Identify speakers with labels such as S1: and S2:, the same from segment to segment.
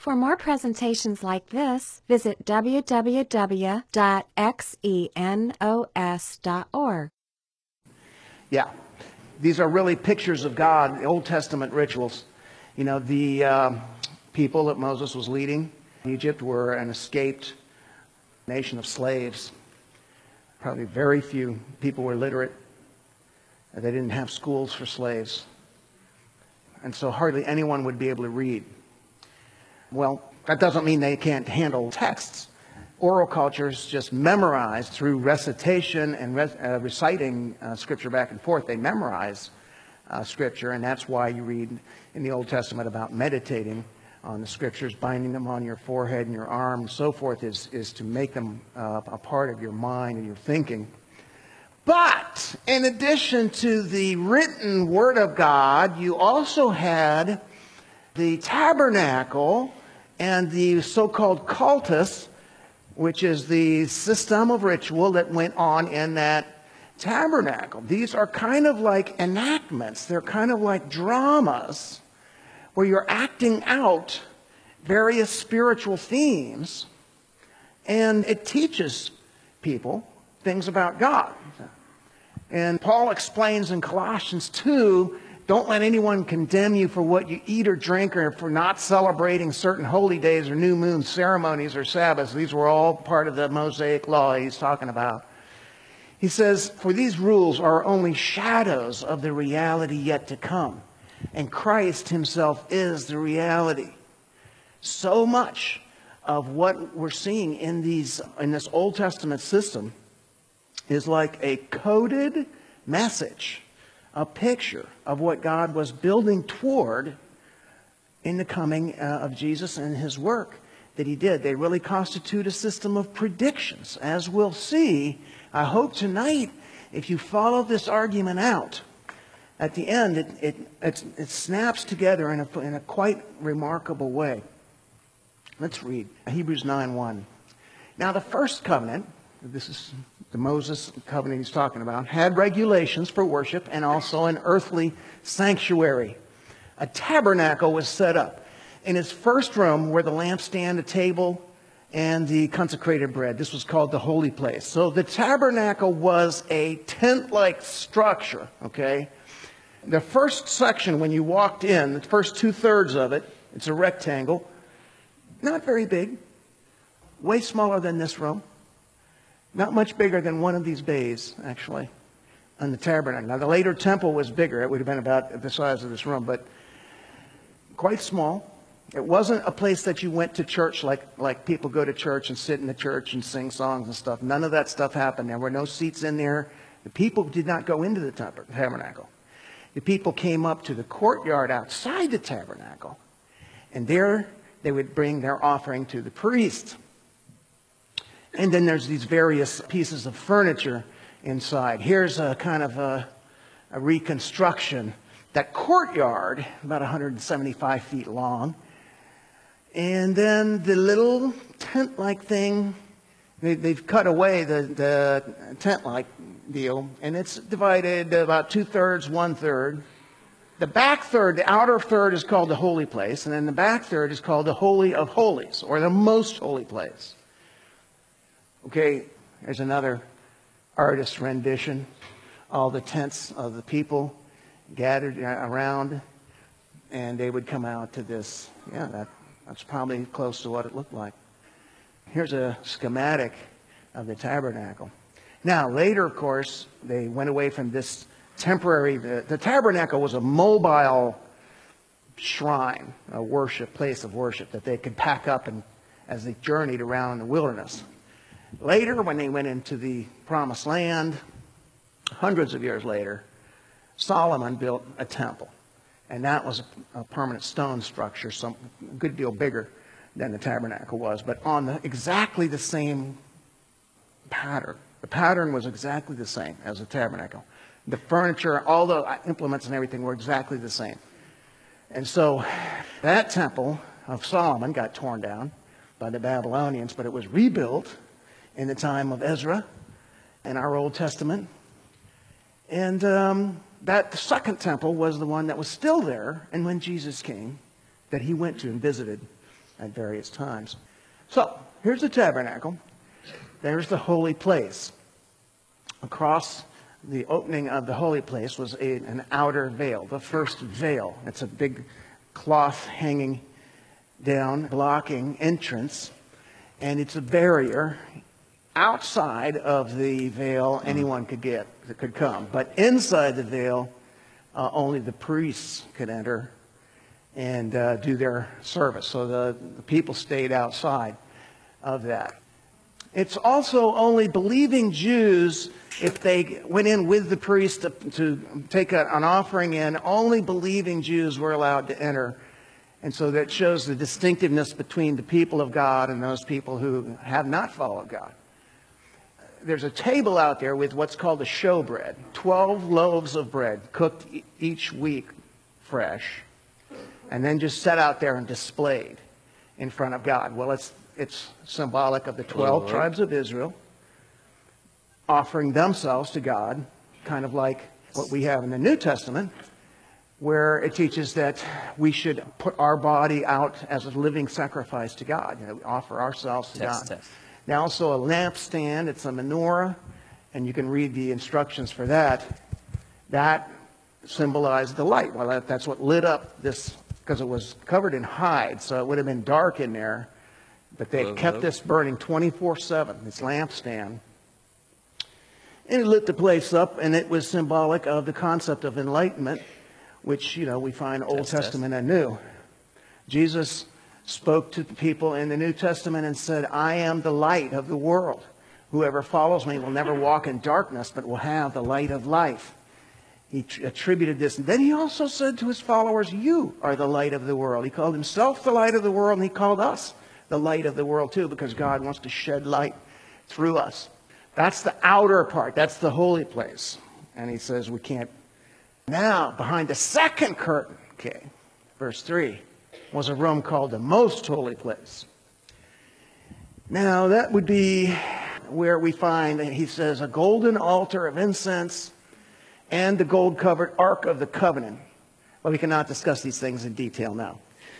S1: For more presentations like this, visit www.xenos.org.
S2: Yeah, these are really pictures of God, the Old Testament rituals. You know, the people that Moses was leading in Egypt were an escaped nation of slaves. Probably very few people were literate. They didn't have schools for slaves. And so hardly anyone would be able to read. Well, that doesn't mean they can't handle texts. Oral culture is just memorized through recitation and reciting Scripture back and forth. They memorize Scripture, and that's why you read in the Old Testament about meditating on the Scriptures, binding them on your forehead and your arm and so forth is to make them a part of your mind and your thinking. But in addition to the written Word of God, you also had the tabernacle and the so-called cultus, which is the system of ritual that went on in that tabernacle. These are kind of like enactments. They're kind of like dramas where you're acting out various spiritual themes, and it teaches people things about God. And Paul explains in Colossians 2, don't let anyone condemn you for what you eat or drink or for not celebrating certain holy days or new moon ceremonies or Sabbaths. These were all part of the Mosaic law he's talking about. He says, for these rules are only shadows of the reality yet to come. And Christ himself is the reality. So much of what we're seeing in this Old Testament system is like a coded message, a picture of what God was building toward in the coming of Jesus and his work that he did. They really constitute a system of predictions. As we'll see, I hope tonight, if you follow this argument out, at the end, it snaps together in a quite remarkable way. Let's read Hebrews 9:1. Now the first covenant, this is the Moses covenant he's talking about, had regulations for worship and also an earthly sanctuary. A tabernacle was set up. In its first room were the lampstand, a table, and the consecrated bread. This was called the holy place. So the tabernacle was a tent-like structure, okay? The first section, when you walked in, the first 2/3 of it, it's a rectangle, not very big, way smaller than this room. Not much bigger than one of these bays, actually, on the tabernacle. Now, the later temple was bigger. It would have been about the size of this room, but quite small. It wasn't a place that you went to church like people go to church and sit in the church and sing songs and stuff. None of that stuff happened. There were no seats in there. The people did not go into the tabernacle. The people came up to the courtyard outside the tabernacle, and there they would bring their offering to the priest. And then there's these various pieces of furniture inside. Here's a kind of a reconstruction. That courtyard, about 175 feet long. And then the little tent-like thing, they've cut away the tent-like deal, and it's divided about 2/3, 1/3. The back third, the outer third is called the holy place, and then the back third is called the Holy of Holies, or the most holy place. Okay, there's another artist's rendition. All the tents of the people gathered around, and they would come out to this. Yeah, that's probably close to what it looked like. Here's a schematic of the tabernacle. Now, later, of course, they went away from this temporary. The tabernacle was a mobile shrine, a place of worship that they could pack up as they journeyed around in the wilderness. Later, when they went into the Promised Land, hundreds of years later, Solomon built a temple. And that was a permanent stone structure, a good deal bigger than the tabernacle was, but on exactly the same pattern. The pattern was exactly the same as the tabernacle. The furniture, all the implements and everything were exactly the same. And so that temple of Solomon got torn down by the Babylonians, but it was rebuilt in the time of Ezra in our Old Testament. And that second temple was the one that was still there, and when Jesus came, that he went to and visited at various times. So, here's the tabernacle. There's the holy place. Across the opening of the holy place was an outer veil, the first veil. It's a big cloth hanging down, blocking entrance, and it's a barrier. Outside of the veil, anyone could come. But inside the veil, only the priests could enter and do their service. So the people stayed outside of that. It's also only believing Jews, if they went in with the priest to take an offering in, only believing Jews were allowed to enter. And so that shows the distinctiveness between the people of God and those people who have not followed God. There's a table out there with what's called a showbread, 12 loaves of bread cooked each week fresh, and then just set out there and displayed in front of God. Well, it's symbolic of the 12 tribes of Israel offering themselves to God, kind of like what we have in the New Testament, where it teaches that we should put our body out as a living sacrifice to God. We offer ourselves to God. Now also a lampstand, it's a menorah, and you can read the instructions for that. That symbolized the light. Well, that's what lit up this, because it was covered in hide, so it would have been dark in there. But they kept this burning 24/7, this lampstand. And it lit the place up, and it was symbolic of the concept of enlightenment, which, we find Old Testament and New. Jesus spoke to the people in the New Testament and said, I am the light of the world. Whoever follows me will never walk in darkness, but will have the light of life. He attributed this. And then he also said to his followers, you are the light of the world. He called himself the light of the world, and he called us the light of the world too, because God wants to shed light through us. That's the outer part. That's the holy place. And he says we can't. Now, behind the second curtain, verse 3, was a room called the most holy place. Now, that would be where we find, he says, a golden altar of incense and the gold-covered Ark of the Covenant. But we cannot discuss these things in detail now.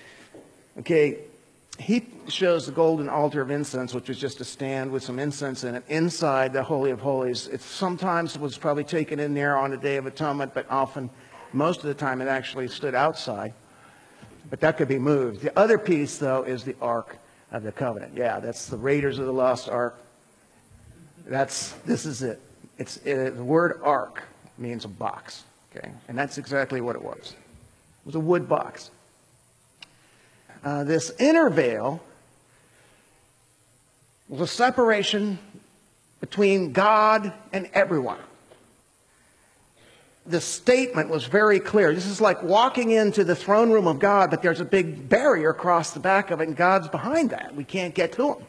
S2: He shows the golden altar of incense, which was just a stand with some incense in it, inside the Holy of Holies. It sometimes was probably taken in there on the Day of Atonement, but often, most of the time, it actually stood outside. But that could be moved. The other piece, though, is the Ark of the Covenant. Yeah, that's the Raiders of the Lost Ark. This is it. The word Ark means a box, and that's exactly what it was. It was a wood box. This inner veil was a separation between God and everyone. The statement was very clear. This is like walking into the throne room of God, but there's a big barrier across the back of it, and God's behind that. We can't get to him.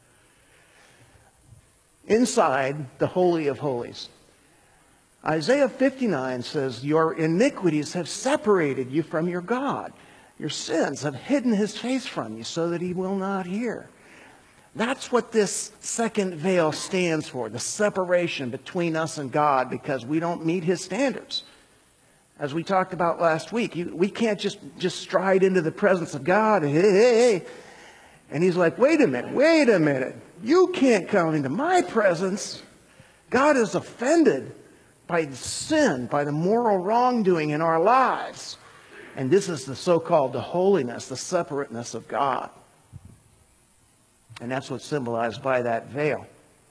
S2: Inside the Holy of Holies. Isaiah 59 says, your iniquities have separated you from your God. Your sins have hidden his face from you so that he will not hear. That's what this second veil stands for, the separation between us and God, because we don't meet his standards. As we talked about last week, we can't just stride into the presence of God and hey. And he's like, wait a minute. You can't come into my presence. God is offended by the sin, by the moral wrongdoing in our lives. And this is the so-called the holiness, the separateness of God. And that's what's symbolized by that veil.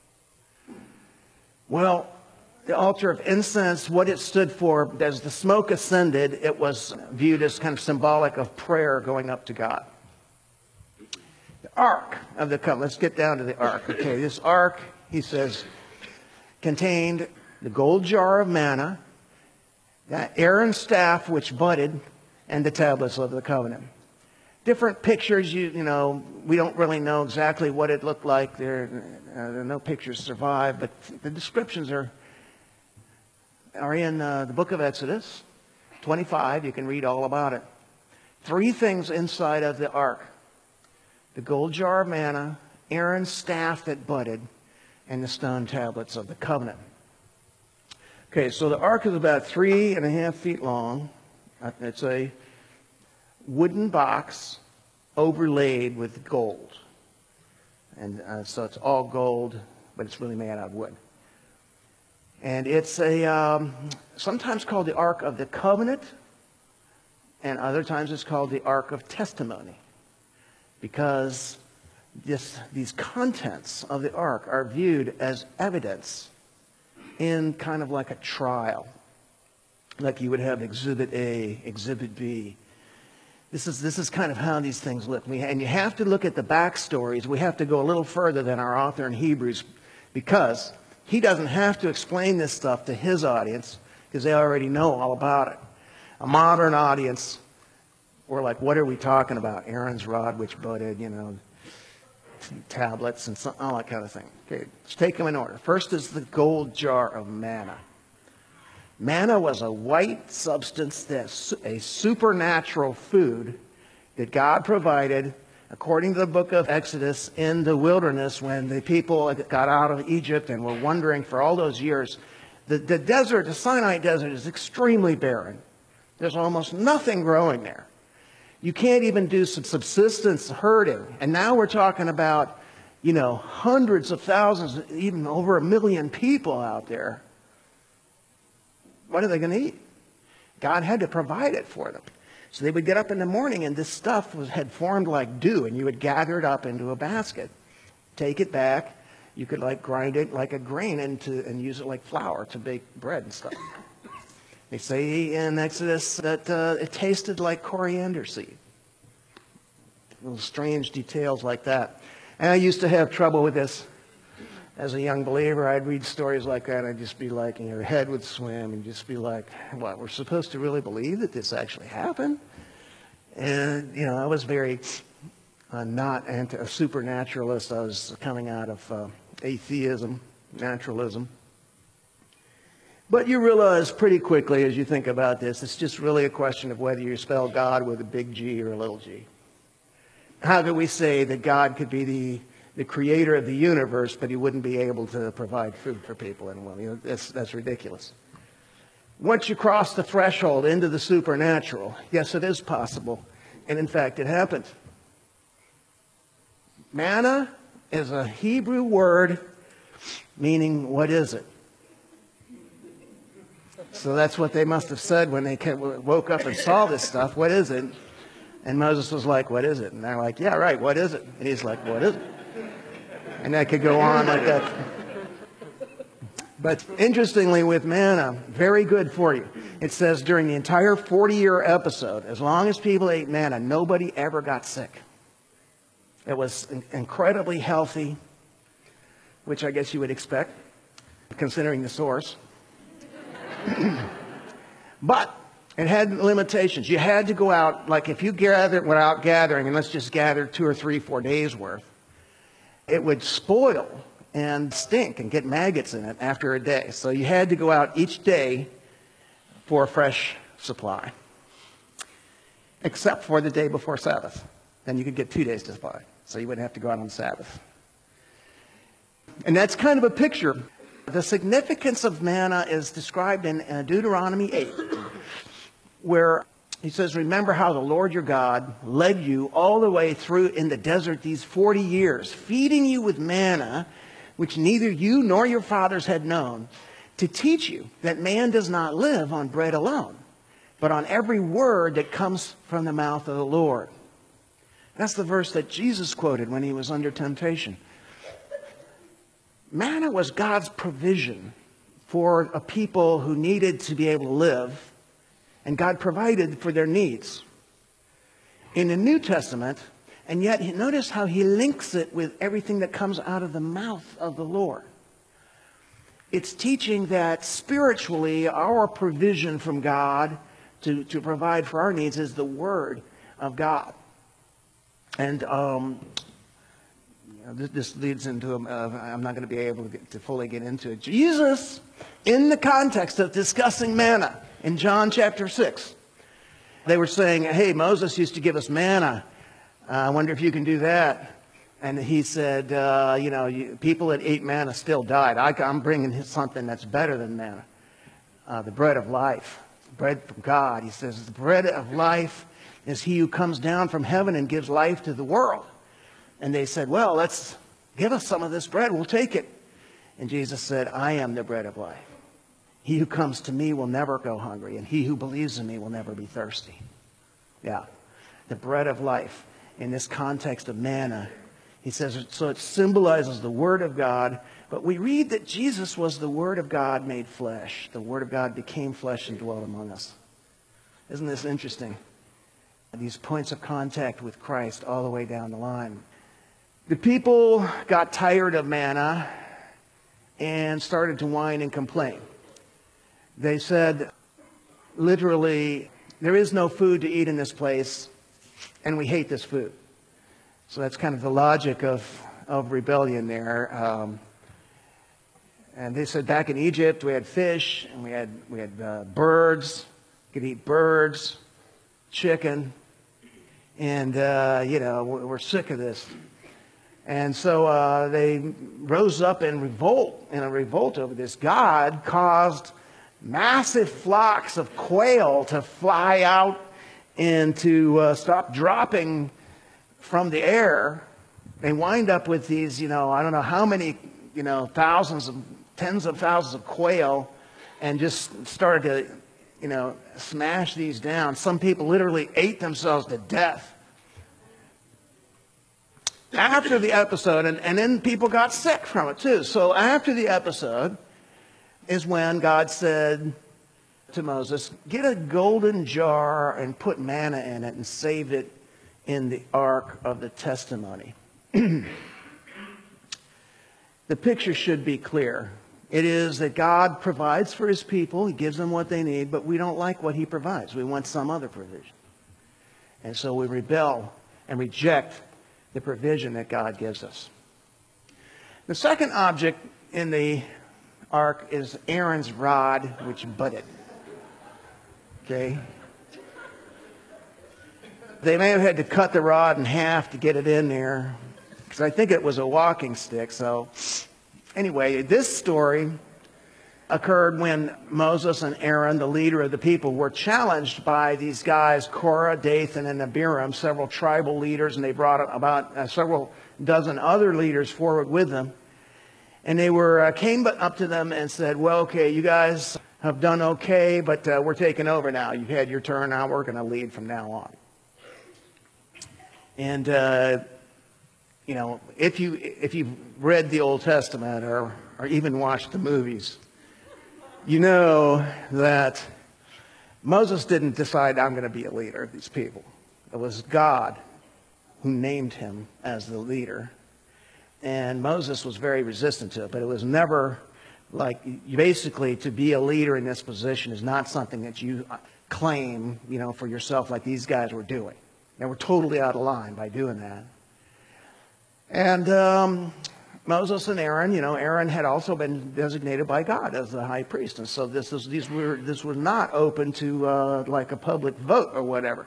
S2: Well, the altar of incense, what it stood for, as the smoke ascended, it was viewed as kind of symbolic of prayer going up to God. The Ark of the Covenant. Let's get down to the Ark. This Ark, he says, contained the gold jar of manna, that Aaron's staff which budded, and the tablets of the covenant. Different pictures, we don't really know exactly what it looked like. There are no pictures survive, but the descriptions are in the book of Exodus 25. You can read all about it. 3 things inside of the ark: the gold jar of manna, Aaron's staff that budded, and the stone tablets of the covenant. So the ark is about 3.5 feet long. It's a wooden box overlaid with gold. And so it's all gold, but it's really made out of wood. And it's sometimes called the Ark of the Covenant, and other times it's called the Ark of Testimony, because these contents of the Ark are viewed as evidence in kind of like a trial. Like you would have Exhibit A, Exhibit B. This is kind of how these things look. And you have to look at the backstories. We have to go a little further than our author in Hebrews, because he doesn't have to explain this stuff to his audience, because they already know all about it. A modern audience, we're like, what are we talking about? Aaron's rod which budded, tablets and all that kind of thing. Okay, let's take them in order. First is the gold jar of manna. Manna was a white substance, that's a supernatural food that God provided, according to the book of Exodus, in the wilderness when the people got out of Egypt and were wandering for all those years. The desert, the Sinai desert, is extremely barren. There's almost nothing growing there. You can't even do some subsistence herding. And now we're talking about, hundreds of thousands, even over 1 million people out there. What are they going to eat? God had to provide it for them. So they would get up in the morning, and this stuff had formed like dew, and you would gather it up into a basket, take it back. You could grind it like a grain and use it like flour to bake bread and stuff. They say in Exodus that it tasted like coriander seed. Little strange details like that. And I used to have trouble with this. As a young believer, I'd read stories like that, and I'd just be like, your head would swim, and just be like, what, we're supposed to really believe that this actually happened? And, I was very not a supernaturalist. I was coming out of atheism, naturalism. But you realize pretty quickly as you think about this, it's just really a question of whether you spell God with a big G or a little g. How do we say that God could be the creator of the universe, but he wouldn't be able to provide food for people? And that's ridiculous. Once you cross the threshold into the supernatural, yes, it is possible. And in fact, it happened. Manna is a Hebrew word meaning, what is it? So that's what they must have said when they woke up and saw this stuff. What is it? And Moses was like, what is it? And they're like, yeah, right, what is it? And he's like, what is it? And that could go on like that. But interestingly, with manna, very good for you. It says during the entire 40-year episode, as long as people ate manna, nobody ever got sick. It was incredibly healthy, which I guess you would expect, considering the source. But it had limitations. You had to go out, like if you went out gathering, and let's just gather 2 or 3, 4 days worth, it would spoil and stink and get maggots in it after a day. So you had to go out each day for a fresh supply, except for the day before Sabbath. Then you could get 2 days to supply, so you wouldn't have to go out on Sabbath. And that's kind of a picture. The significance of manna is described in Deuteronomy 8, where he says, remember how the Lord your God led you all the way through in the desert these 40 years, feeding you with manna, which neither you nor your fathers had known, to teach you that man does not live on bread alone, but on every word that comes from the mouth of the Lord. That's the verse that Jesus quoted when he was under temptation. Manna was God's provision for a people who needed to be able to live, and God provided for their needs. In the New Testament, and yet notice how he links it with everything that comes out of the mouth of the Lord. It's teaching that spiritually our provision from God to provide for our needs is the Word of God. And this leads into, I'm not going to be able to fully get into it. Jesus, in the context of discussing manna in John chapter 6, they were saying, hey, Moses used to give us manna. I wonder if you can do that. And he said, people that ate manna still died. I'm bringing something that's better than manna, the bread of life, bread from God. He says, the bread of life is he who comes down from heaven and gives life to the world. And they said, well, let's give us some of this bread. We'll take it. And Jesus said, I am the bread of life. He who comes to me will never go hungry, and he who believes in me will never be thirsty. Yeah, the bread of life. In this context of manna, he says, so it symbolizes the Word of God. But we read that Jesus was the Word of God made flesh. The Word of God became flesh and dwelt among us. Isn't this interesting? These points of contact with Christ all the way down the line. The people got tired of manna and started to whine and complain. They said, literally, there is no food to eat in this place, and we hate this food. So that's kind of the logic of rebellion there. And they said back in Egypt we had fish, and we had birds. We could eat birds, chicken, and we're sick of this. And so they rose up in a revolt over this. God caused massive flocks of quail to fly out and to stop dropping from the air. They wind up with these, I don't know how many, tens of thousands of quail, and just started to, smash these down. Some people literally ate themselves to death. After the episode, and then people got sick from it too. So after the episode is when God said to Moses, get a golden jar and put manna in it and save it in the ark of the testimony. The picture should be clear. It is that God provides for his people. He gives them what they need, but we don't like what he provides. We want some other provision. And so we rebel and reject the provision that God gives us. The second object in the ark is Aaron's rod, which budded. Okay? They may have had to cut the rod in half to get it in there, because I think it was a walking stick. So anyway, this story occurred when Moses and Aaron, the leader of the people, were challenged by these guys, Korah, Dathan, and Abiram, several tribal leaders, and they brought about several dozen other leaders forward with them. And they came up to them and said, well, okay, you guys have done okay, but we're taking over now. You've had your turn. Now we're going to lead from now on. And, if you've read the Old Testament or even watched the movies, you know that Moses didn't decide, I'm going to be a leader of these people. It was God who named him as the leader. And Moses was very resistant to it, but it was never basically to be a leader in this position is not something that you claim, for yourself like these guys were doing. They were totally out of line by doing that. And Moses and Aaron, Aaron had also been designated by God as the high priest. And so this was not open to like a public vote or whatever.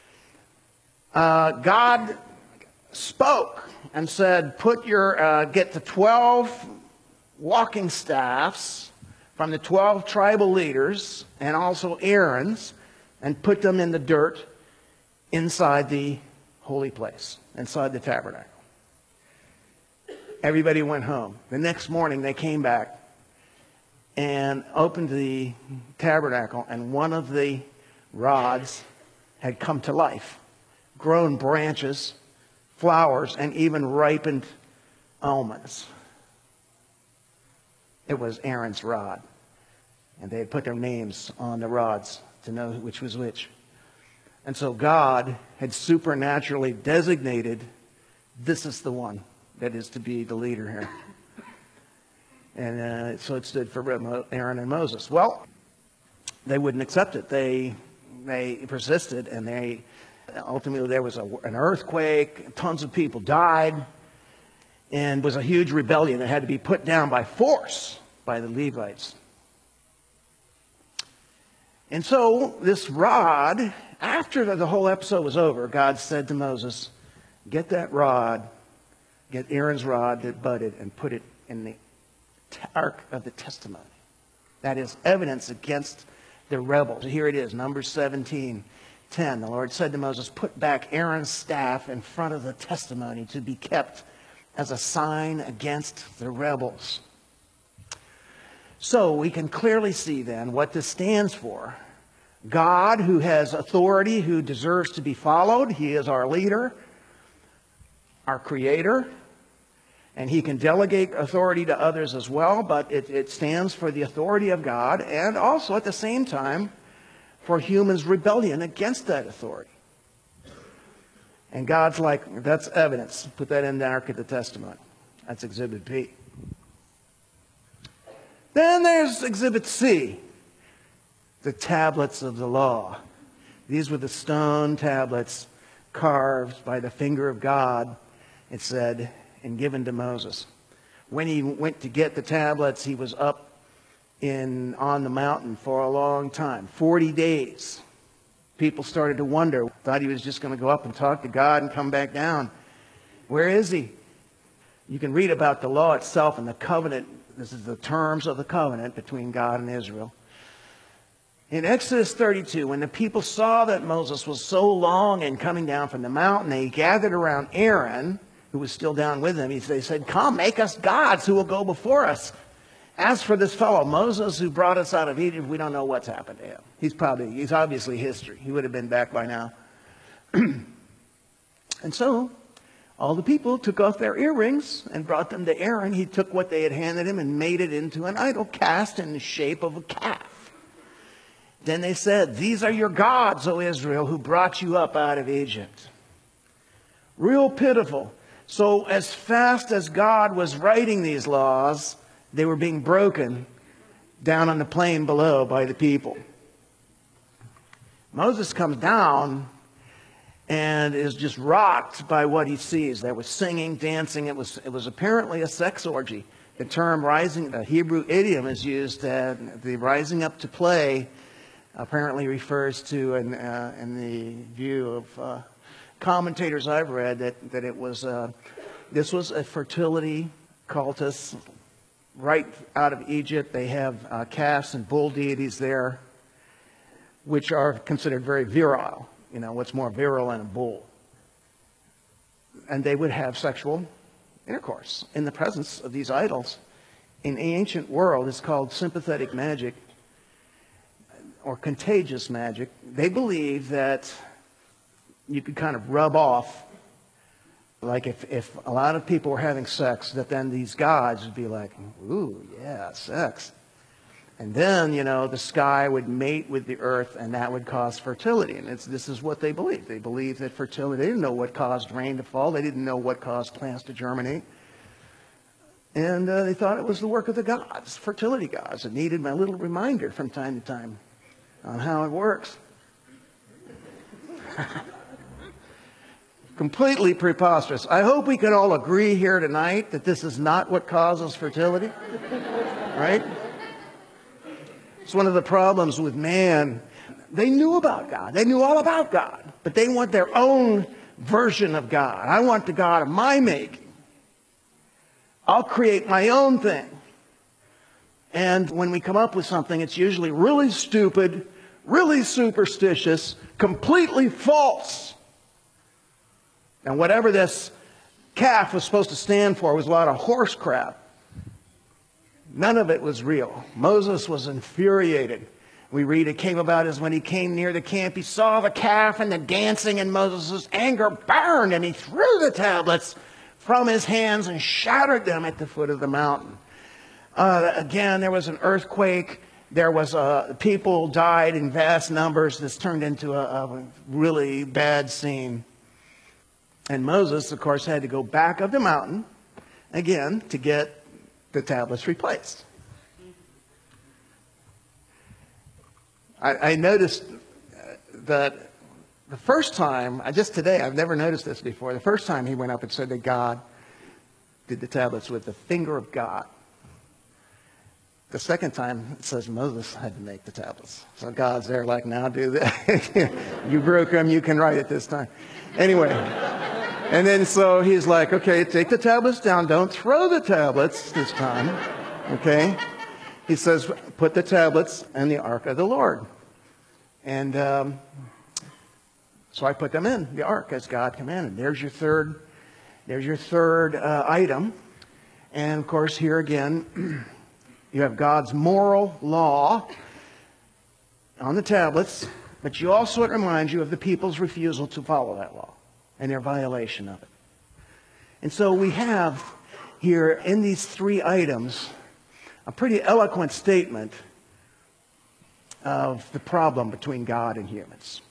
S2: God spoke and said, get the 12 walking staffs from the 12 tribal leaders and also Aaron's, and put them in the dirt inside the holy place, inside the tabernacle. Everybody went home. The next morning they came back and opened the tabernacle, and one of the rods had come to life, grown branches, flowers, and even ripened almonds. It was Aaron's rod. And they had put their names on the rods to know which was which. And so God had supernaturally designated, this is the one that is to be the leader here. And so it stood for Aaron and Moses. Well, they wouldn't accept it. They persisted, and ultimately there was an earthquake. Tons of people died, and was a huge rebellion that had to be put down by force by the Levites. And so this rod, after the whole episode was over, God said to Moses, get that rod, get Aaron's rod that budded, and put it in the ark of the testimony. That is evidence against the rebels. Here it is, Numbers 17. 10, the Lord said to Moses, "Put back Aaron's staff in front of the testimony to be kept as a sign against the rebels." So we can clearly see then what this stands for. God, who has authority, who deserves to be followed. He is our leader, our creator, and he can delegate authority to others as well, but it stands for the authority of God, and also at the same time for humans' rebellion against that authority. And God's like, that's evidence. Put that in the Ark of the Testimony. That's Exhibit B. Then there's Exhibit C, the tablets of the law. These were the stone tablets carved by the finger of God, it said, and given to Moses. When he went to get the tablets, he was up on the mountain for a long time, 40 days. People started to wonder, thought he was just going to go up and talk to God and come back down. Where is he? You can read about the law itself and the covenant. This is the terms of the covenant between God and Israel. In Exodus 32, when the people saw that Moses was so long in coming down from the mountain, they gathered around Aaron, who was still down with them. They said, "Come, make us gods who will go before us. As for this fellow, Moses, who brought us out of Egypt, we don't know what's happened to him. He's obviously history. He would have been back by now." And so all the people took off their earrings and brought them to Aaron. He took what they had handed him and made it into an idol cast in the shape of a calf. Then they said, "These are your gods, O Israel, who brought you up out of Egypt." Real pitiful. So as fast as God was writing these laws, they were being broken down on the plain below by the people. Moses comes down and is just rocked by what he sees. There was singing, dancing. It was apparently a sex orgy. The term rising, the Hebrew idiom is used, the rising up to play apparently refers to, in the view of commentators I've read, that it was this was a fertility cultus right out of Egypt. They have calves and bull deities there, which are considered very virile. You know, what's more virile than a bull? And they would have sexual intercourse in the presence of these idols. In the ancient world, it's called sympathetic magic or contagious magic. They believe that you could kind of rub off, like if a lot of people were having sex, that then these gods would be like, "Ooh, yeah, sex." And then, you know, the sky would mate with the earth, and that would cause fertility. And this is what they believed. They believed that fertility, they didn't know what caused rain to fall. They didn't know what caused plants to germinate. And they thought it was the work of the gods, fertility gods. It needed a little reminder from time to time on how it works. Completely preposterous. I hope we can all agree here tonight that this is not what causes fertility. Right? It's one of the problems with man. They knew about God. They knew all about God. But they want their own version of God. I want the God of my making. I'll create my own thing. And when we come up with something, it's usually really stupid, really superstitious, completely false. And whatever this calf was supposed to stand for was a lot of horse crap. None of it was real. Moses was infuriated. We read it came about as when he came near the camp, he saw the calf and the dancing, and Moses' anger burned, and he threw the tablets from his hands and shattered them at the foot of the mountain. Again, there was an earthquake. There was people died in vast numbers. This turned into a really bad scene. And Moses, of course, had to go back up the mountain again to get the tablets replaced. I noticed that the first time, just today, I've never noticed this before, the first time he went up and said that God did the tablets with the finger of God. The second time, it says Moses had to make the tablets. So God's there like, now do that. You broke them, you can write it this time. Anyway. And then so he's like, okay, take the tablets down. Don't throw the tablets this time. Okay? He says, put the tablets in the ark of the Lord. And So I put them in the ark as God commanded. There's your third item. And of course, here again, you have God's moral law on the tablets, but you also, it reminds you of the people's refusal to follow that law and their violation of it. And so we have here in these three items a pretty eloquent statement of the problem between God and humans.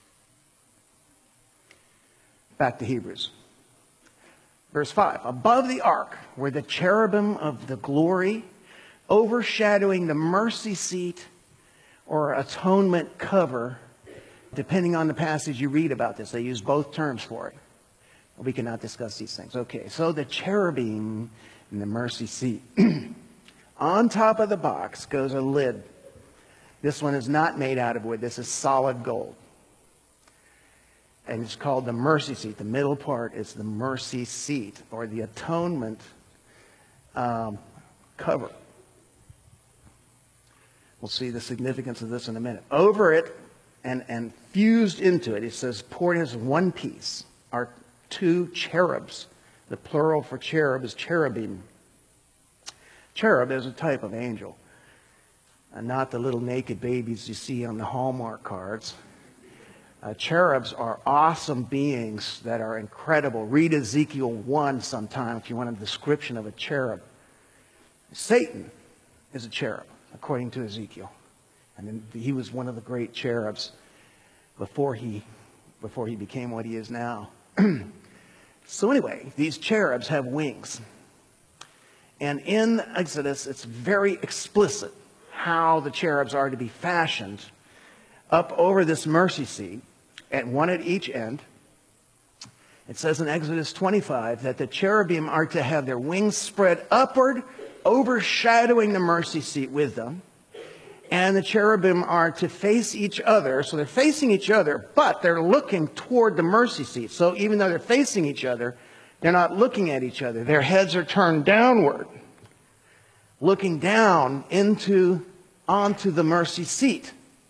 S2: Back to Hebrews. Verse 5, above the ark were the cherubim of the glory, overshadowing the mercy seat or atonement cover. Depending on the passage you read about this, they use both terms for it. We cannot discuss these things. Okay, so the cherubim and the mercy seat. On top of the box goes a lid. This one is not made out of wood. This is solid gold. And it's called the mercy seat. The middle part is the mercy seat, or the atonement cover. We'll see the significance of this in a minute. Over it and fused into it, it says poured as one piece are two cherubs. The plural for cherub is cherubim. Cherub is a type of angel, and not the little naked babies you see on the Hallmark cards. Cherubs are awesome beings that are incredible. Read Ezekiel 1 sometime if you want a description of a cherub. Satan is a cherub, according to Ezekiel. And he was one of the great cherubs before he became what he is now. So anyway, these cherubs have wings. And in Exodus, it's very explicit how the cherubs are to be fashioned up over this mercy seat, and one at each end. It says in Exodus 25 that the cherubim are to have their wings spread upward, overshadowing the mercy seat with them. And the cherubim are to face each other. So they're facing each other, but they're looking toward the mercy seat. So even though they're facing each other, they're not looking at each other. Their heads are turned downward, looking down onto the mercy seat.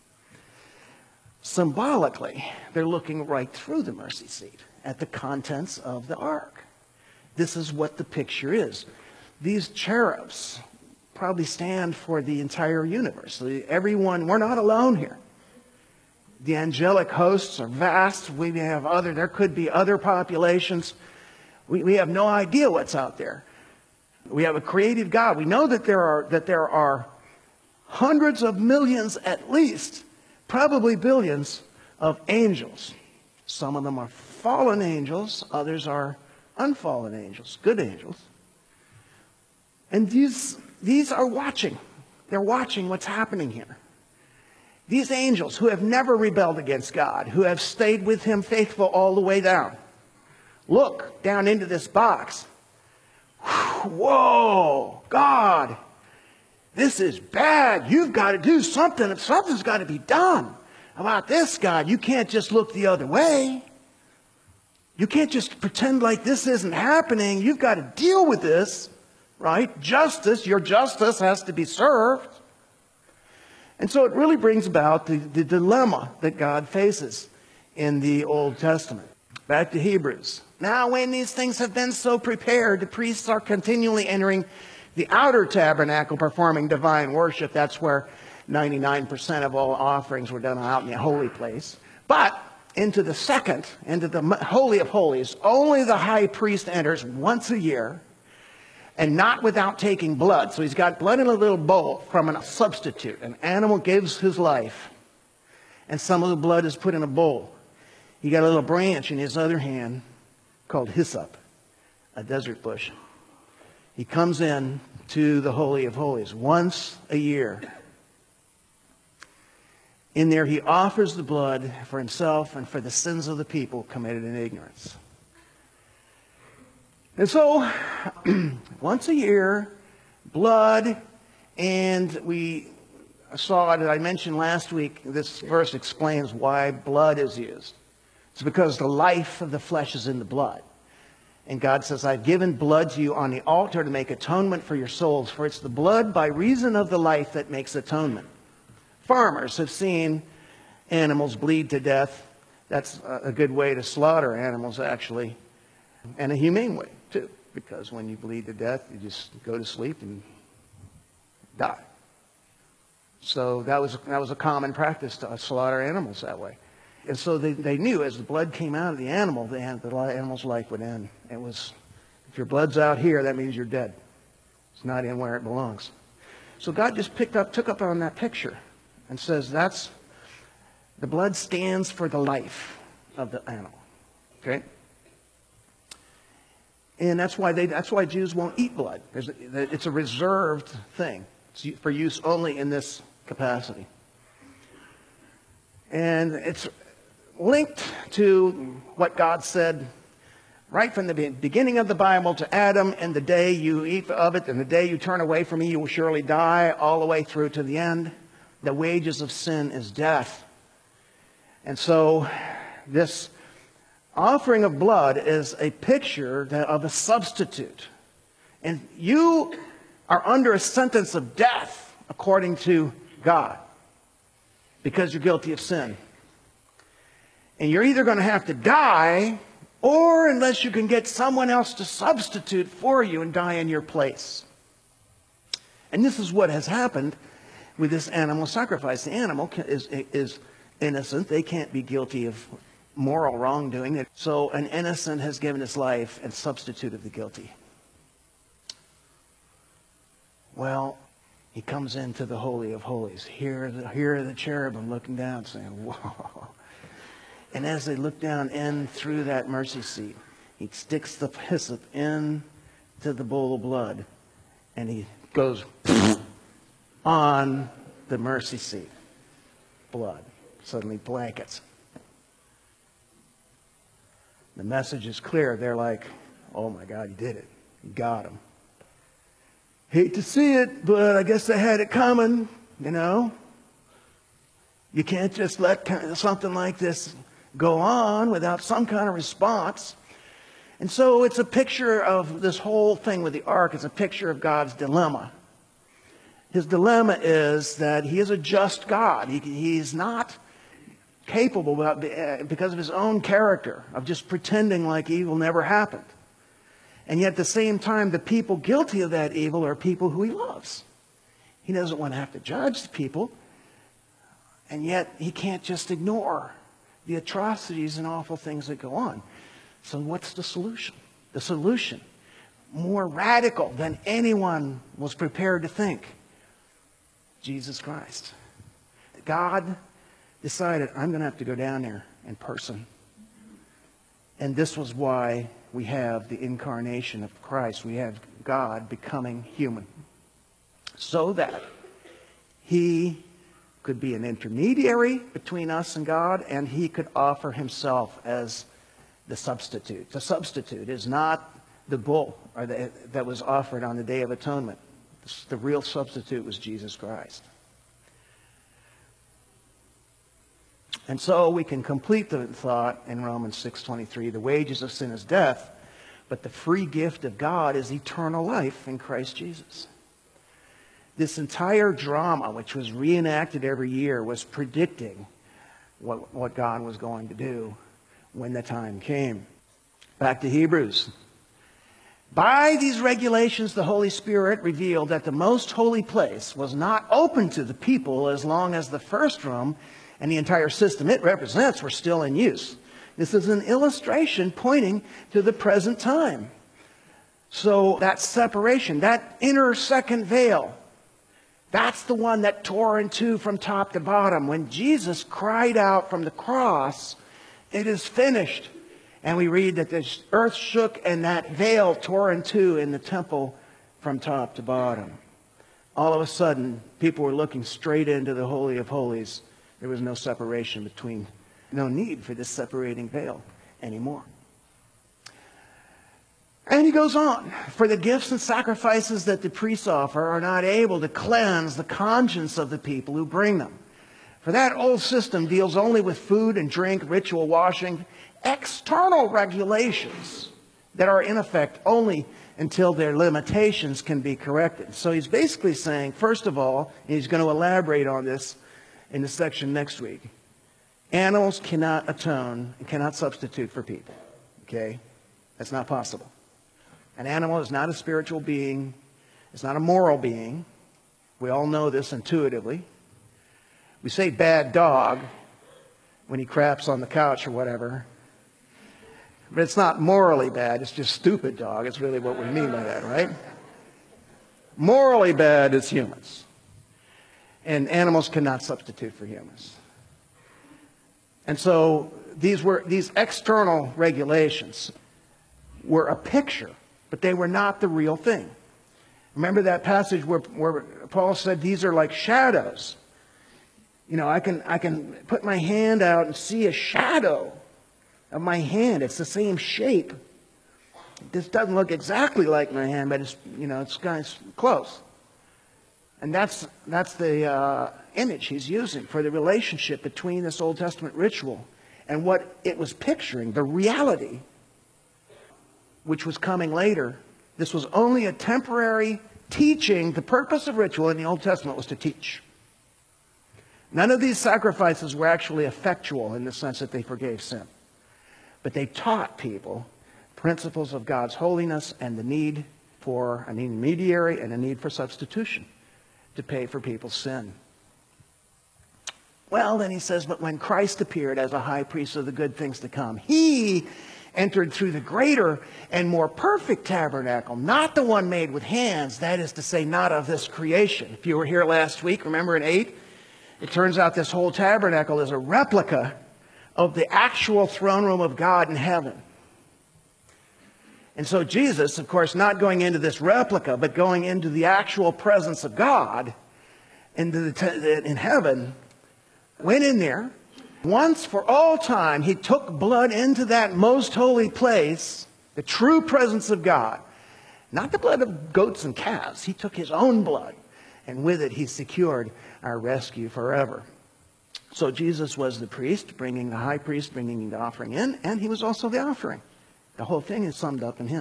S2: Symbolically, they're looking right through the mercy seat at the contents of the ark. This is what the picture is. These cherubs probably stand for the entire universe. Everyone, we're not alone here. The angelic hosts are vast. There could be other populations. We have no idea what's out there. We have a creative God. We know that there are hundreds of millions at least, probably billions, of angels. Some of them are fallen angels. Others are unfallen angels, good angels. And these are watching. They're watching what's happening here. These angels who have never rebelled against God, who have stayed with Him faithful all the way down, look down into this box. Whoa, God, this is bad. You've got to do something. Something's got to be done about this, God. You can't just look the other way. You can't just pretend like this isn't happening. You've got to deal with this, right? Your justice has to be served. And so it really brings about the dilemma that God faces in the Old Testament. Back to Hebrews. Now, when these things have been so prepared, the priests are continually entering the outer tabernacle, performing divine worship. That's where 99% of all offerings were done out in the holy place. But into the Holy of Holies, only the high priest enters once a year, and not without taking blood. So he's got blood in a little bowl from a substitute. An animal gives his life, and some of the blood is put in a bowl. He got a little branch in his other hand called hyssop, a desert bush. He comes in to the Holy of Holies once a year. In there, he offers the blood for himself and for the sins of the people committed in ignorance. And so, once a year, blood, and we saw it, I mentioned last week, this verse explains why blood is used. It's because the life of the flesh is in the blood. And God says, I've given blood to you on the altar to make atonement for your souls, for it's the blood by reason of the life that makes atonement. Farmers have seen animals bleed to death That's a good way to slaughter animals, actually, and a humane way, too, because when you bleed to death, you just go to sleep and die. So that was a common practice to slaughter animals that way. And so they knew as the blood came out of the animal, the animal's life would end. It was, if your blood's out here, that means you're dead. It's not in where it belongs. So God just took up on that picture and says that's, the blood stands for the life of the animal. Okay? And that's why Jews won't eat blood. It's a reserved thing. It's for use only in this capacity. And it's linked to what God said right from the beginning of the Bible to Adam, and the day you eat of it and the day you turn away from me, you will surely die, all the way through to the end. The wages of sin is death. And so this offering of blood is a picture of a substitute. And you are under a sentence of death according to God because you're guilty of sin. And you're either going to have to die, or unless you can get someone else to substitute for you and die in your place. And this is what has happened with this animal sacrifice. The animal is innocent. They can't be guilty of moral wrongdoing. So an innocent has given his life and substituted the guilty. Well, he comes into the Holy of Holies. Here are the cherubim looking down saying, whoa. And as they look down in through that mercy seat, he sticks the hyssop into the bowl of blood, and he goes on the mercy seat. Blood suddenly blankets. The message is clear. They're like, oh my God, you did it. You got him. Hate to see it, but I guess they had it coming, you know. You can't just let something like this go on without some kind of response. And so it's a picture of this whole thing with the ark. It's a picture of God's dilemma. His dilemma is that he is a just God. He's not capable, because of his own character, of just pretending like evil never happened. And yet at the same time, the people guilty of that evil are people who he loves. He doesn't want to have to judge the people. And yet he can't just ignore the atrocities and awful things that go on. So what's the solution? The solution, more radical than anyone was prepared to think. Jesus Christ. God decided, I'm going to have to go down there in person. And this was why we have the incarnation of Christ. We have God becoming human. So that he could be an intermediary between us and God, and he could offer himself as the substitute. The substitute is not the bull that was offered on the Day of Atonement. The real substitute was Jesus Christ. And so we can complete the thought in Romans 6:23. The wages of sin is death, but the free gift of God is eternal life in Christ Jesus. This entire drama, which was reenacted every year, was predicting what God was going to do when the time came. Back to Hebrews. By these regulations, the Holy Spirit revealed that the most holy place was not open to the people as long as the first room and the entire system it represents were still in use. This is an illustration pointing to the present time. So that separation, that inner second veil, that's the one that tore in two from top to bottom. When Jesus cried out from the cross, it is finished. And we read that the earth shook and that veil tore in two in the temple from top to bottom. All of a sudden, people were looking straight into the Holy of Holies. There was no separation between, no need for this separating veil anymore. And he goes on, for the gifts and sacrifices that the priests offer are not able to cleanse the conscience of the people who bring them. For that old system deals only with food and drink, ritual washing, external regulations that are in effect only until their limitations can be corrected. So he's basically saying, first of all, and he's going to elaborate on this in the section next week, Animals cannot atone and cannot substitute for people. Okay? That's not possible. An animal is not a spiritual being. It's not a moral being. We all know this intuitively. We say bad dog when he craps on the couch or whatever. But it's not morally bad. It's just stupid dog. It's really what we mean by that, right? Morally bad is humans. And animals cannot substitute for humans. And so these external regulations were a picture, but they were not the real thing. Remember that passage where Paul said these are like shadows. You know, I can put my hand out and see a shadow of my hand. It's the same shape. This doesn't look exactly like my hand, but it's, you know, it's kind of close. And that's the image he's using for the relationship between this Old Testament ritual and what it was picturing, the reality which was coming later. This was only a temporary teaching. The purpose of ritual in the Old Testament was to teach. None of these sacrifices were actually effectual in the sense that they forgave sin. But they taught people principles of God's holiness and the need for an intermediary and a need for substitution to pay for people's sin. Well, then he says, but when Christ appeared as a high priest of the good things to come, he entered through the greater and more perfect tabernacle, not the one made with hands, that is to say, not of this creation. If you were here last week, remember in 8, it turns out this whole tabernacle is a replica of the actual throne room of God in heaven. And so Jesus, of course, not going into this replica, but going into the actual presence of God in heaven, went in there. Once for all time, he took blood into that most holy place, the true presence of God. Not the blood of goats and calves. He took his own blood, and with it he secured our rescue forever. So Jesus was the priest, the high priest, bringing the offering in, and he was also the offering. The whole thing is summed up in him.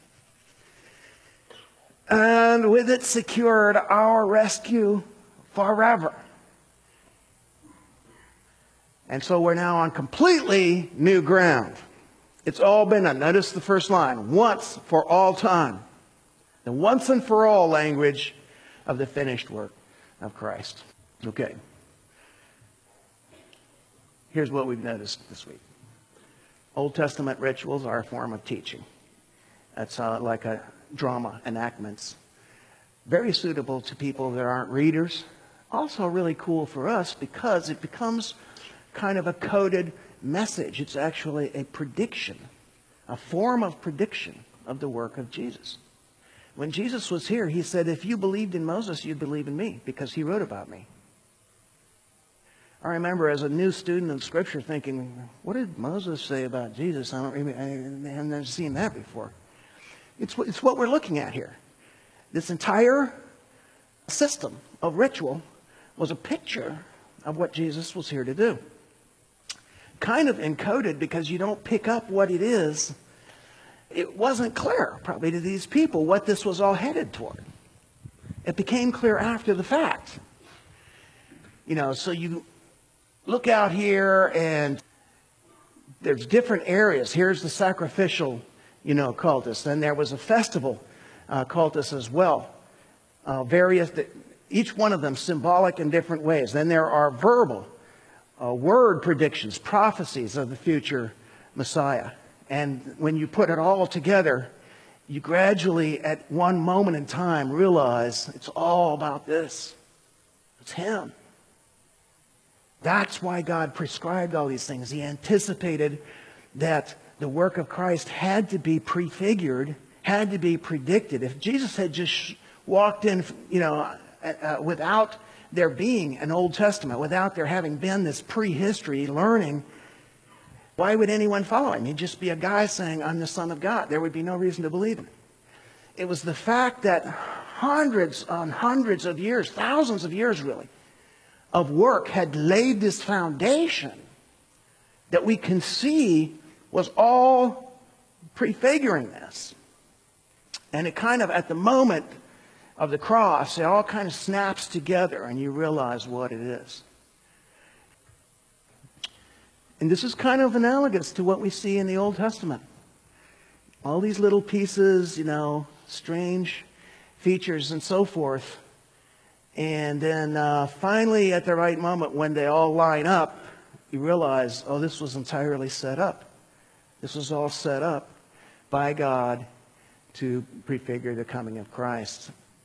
S2: And with it secured our rescue forever. And so we're now on completely new ground. It's all been done. Notice the first line. Once for all time. The once and for all language of the finished work of Christ. Okay. Here's what we've noticed this week. Old Testament rituals are a form of teaching. That's like a drama, enactments. Very suitable to people that aren't readers. Also really cool for us because it becomes kind of a coded message. It's actually a prediction, a form of prediction of the work of Jesus. When Jesus was here, he said, if you believed in Moses, you'd believe in me because he wrote about me. I remember as a new student of Scripture thinking, what did Moses say about Jesus? I haven't never seen that before. It's what we're looking at here. This entire system of ritual was a picture of what Jesus was here to do. Kind of encoded because you don't pick up what it is. It wasn't clear, probably to these people, what this was all headed toward. It became clear after the fact. You know, so you look out here and there's different areas. Here's the sacrificial, cultus. Then there was a festival cultus as well. Each one of them symbolic in different ways. Then there are verbal word predictions, prophecies of the future Messiah. And when you put it all together, you gradually, at one moment in time, realize it's all about this. It's him. That's why God prescribed all these things. He anticipated that the work of Christ had to be prefigured, had to be predicted. If Jesus had just walked in, without there being an Old Testament, without there having been this prehistory learning, why would anyone follow him? He'd just be a guy saying, I'm the Son of God. There would be no reason to believe him. It was the fact that hundreds on hundreds of years, thousands of years really, of work had laid this foundation that we can see was all prefiguring this. And it kind of, at the moment of the cross, it all kind of snaps together and you realize what it is. And this is kind of analogous to what we see in the Old Testament. All these little pieces, strange features and so forth. And then finally, at the right moment, when they all line up, you realize, oh, this was entirely set up. This was all set up by God to prefigure the coming of Christ.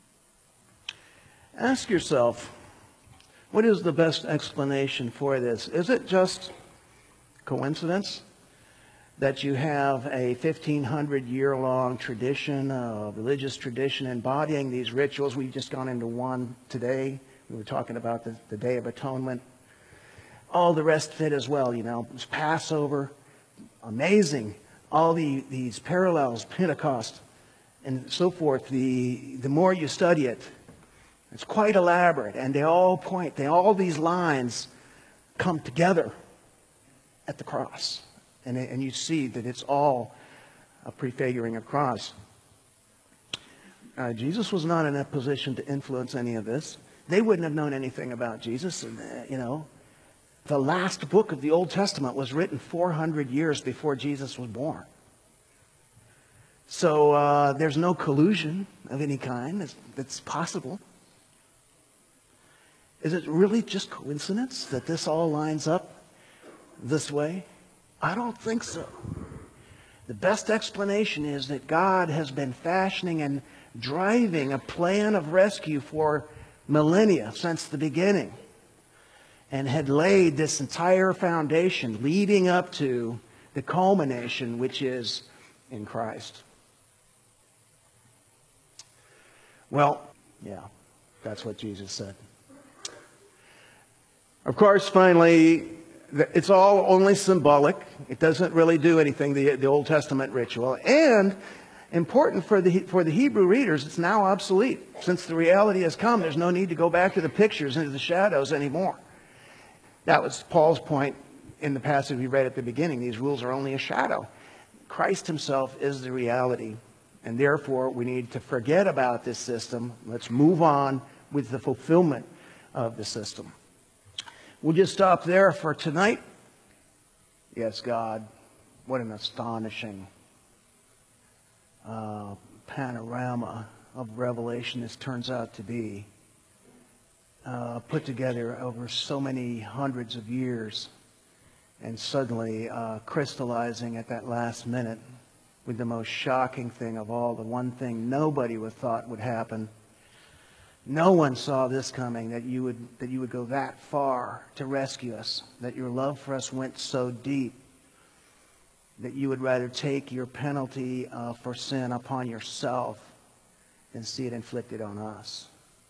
S2: Ask yourself, what is the best explanation for this? Is it just coincidence that you have a 1,500-year-long tradition, a religious tradition embodying these rituals? We've just gone into one today. We were talking about the Day of Atonement. All the rest fit as well, It's Passover. Amazing. All these parallels, Pentecost, and so forth. The more you study it, it's quite elaborate, and all these lines come together at the cross. And you see that it's all a prefiguring of cross. Jesus was not in a position to influence any of this. They wouldn't have known anything about Jesus. And, the last book of the Old Testament was written 400 years before Jesus was born. So there's no collusion of any kind that's possible. Is it really just coincidence that this all lines up this way? I don't think so. The best explanation is that God has been fashioning and driving a plan of rescue for millennia since the beginning, and had laid this entire foundation leading up to the culmination, which is in Christ. Well, yeah, that's what Jesus said. Of course, finally, it's all only symbolic. It doesn't really do anything, the Old Testament ritual. And important for the Hebrew readers, it's now obsolete. Since the reality has come, there's no need to go back to the pictures and to the shadows anymore. That was Paul's point in the passage we read at the beginning. These rules are only a shadow. Christ himself is the reality. And therefore, we need to forget about this system. Let's move on with the fulfillment of the system. We'll just stop there for tonight. Yes, God, what an astonishing panorama of Revelation this turns out to be. Put together over so many hundreds of years, and suddenly crystallizing at that last minute with the most shocking thing of all, the one thing nobody would thought would happen. No one saw this coming, that you would go that far to rescue us, that your love for us went so deep, that you would rather take your penalty for sin upon yourself than see it inflicted on us.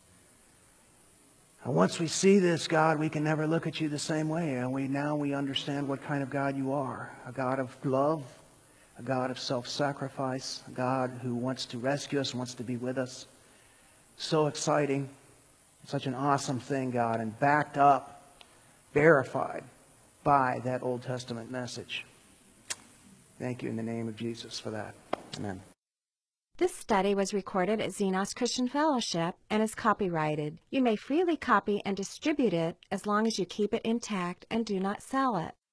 S2: And once we see this, God, we can never look at you the same way. And we understand what kind of God you are. A God of love, a God of self-sacrifice, a God who wants to rescue us, wants to be with us. So exciting. Such an awesome thing, God, and backed up, verified by that Old Testament message. Thank you in the name of Jesus for that. Amen.
S1: This study was recorded at Xenos Christian Fellowship and is copyrighted. You may freely copy and distribute it as long as you keep it intact and do not sell it.